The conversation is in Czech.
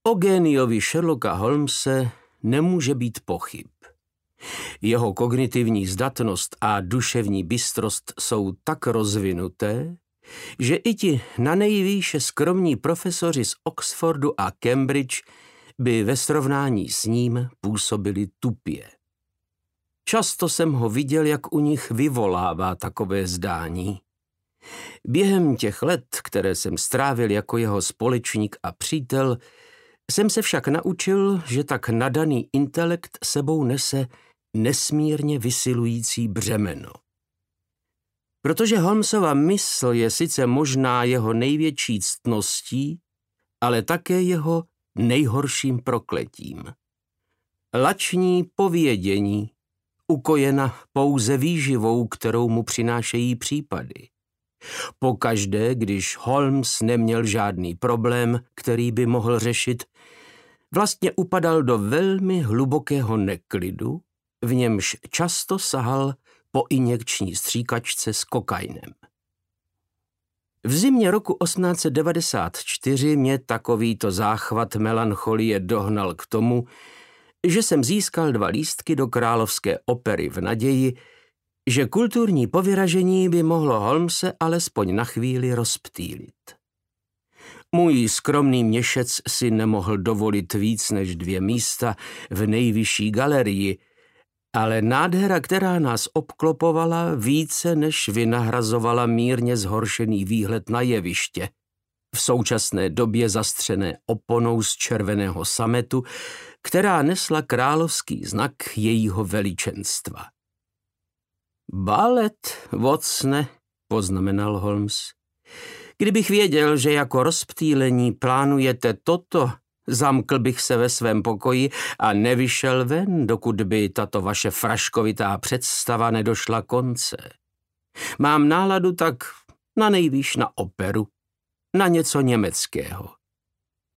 O géniovi Sherlocka Holmese nemůže být pochyb. Jeho kognitivní zdatnost a duševní bystrost jsou tak rozvinuté, že i ti nanejvýše skromní profesoři z Oxfordu a Cambridge by ve srovnání s ním působili tupě. Často jsem ho viděl, jak u nich vyvolává takové zdání. Během těch let, které jsem strávil jako jeho společník a přítel, jsem se však naučil, že tak nadaný intelekt sebou nese nesmírně vysilující břemeno. Protože Holmesova mysl je sice možná jeho největší ctností, ale také jeho nejhorším prokletím. Lační povědění, ukojena pouze výživou, kterou mu přinášejí případy. Pokaždé, když Holmes neměl žádný problém, který by mohl řešit, vlastně upadal do velmi hlubokého neklidu, v němž často sahal po injekční stříkačce s kokainem. V zimě roku 1894 mě takovýto záchvat melancholie dohnal k tomu, že jsem získal 2 lístky do Královské opery v naději, že kulturní povyražení by mohlo Holmese alespoň na chvíli rozptýlit. Můj skromný měšec si nemohl dovolit víc než 2 místa v nejvyšší galerii, ale nádhera, která nás obklopovala, více než vynahrazovala mírně zhoršený výhled na jeviště, v současné době zastřené oponou z červeného sametu, která nesla královský znak jejího veličenstva. Balet, Watsone, poznamenal Holmes. Kdybych věděl, že jako rozptýlení plánujete toto, zamkl bych se ve svém pokoji a nevyšel ven, dokud by tato vaše fraškovitá představa nedošla konce. Mám náladu tak na nejvýš na operu, na něco německého.